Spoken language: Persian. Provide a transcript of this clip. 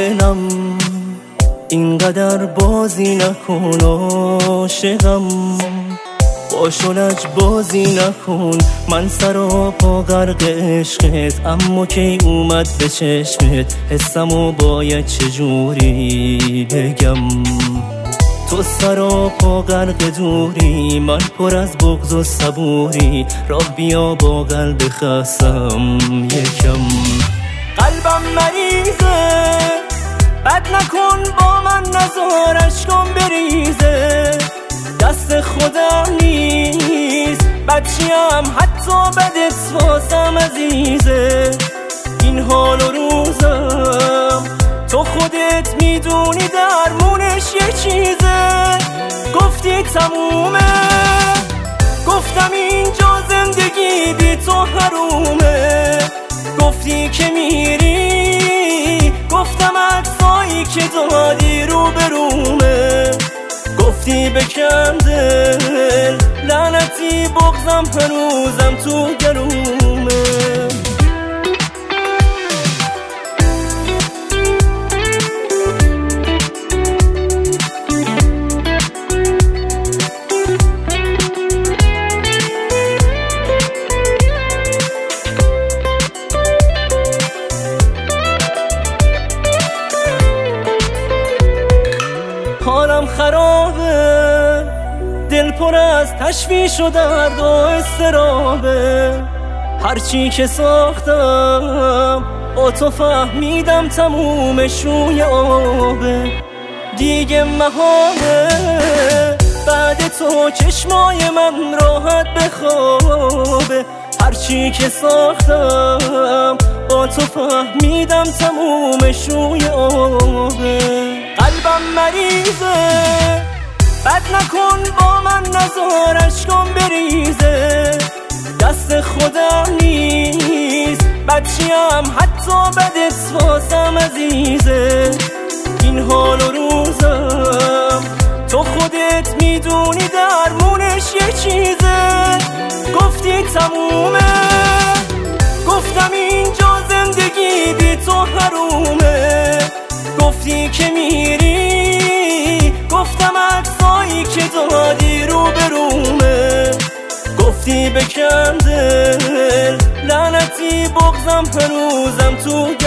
دلم اینقدر بازی نکن عاشقم، باشو لج بازی نکن. من سر و پا غرق عشقت، اما کی اومد به چشمت حسمو باید چجوری بگم. تو سر و پا غرق دوری، من پر از بغض و صبوری. راه بیا با قلب خستم یکم. قلبم مریضه، بد نکن با من، نزار اشکم بریزه. دست خودم نیست بچیم، حتی بدت واسم عزیزه. این حال و روزم تو خودت میدونی درمونش یه چیزه. گفتی تمومه، گفتم اینجا زندگی بی تو حرومه. گفتی که میری، گفتم عکسایی که دادی رو برومه. گفتی بکن دل، لعنتی بغضم هنوزم تو گلومه. حالم خرابه، دل پر از تشویش و درد و استرابه. هرچی که ساختم با تو فهمیدم تمومش روی آبه. دیگه محاله بعد تو چشمای من راحت بخوابه. هرچی که ساختم با تو فهمیدم تمومش روی آبه. قلبم مریضه، بد نکن با من، نزار اشکم بریزه. دست خودم نیست بچیم، حتی بدت واسم عزیزه. این حال و روزم تو خودت میدونی درمونش یه چیزه. گفتی تمومه، گفتم اینجا زندگی بی تو حرومه. گفتی که میری، گفتم عکسایی که دادی رو برومه. گفتی بکن دل، لعنتی بغضم هنوزم تو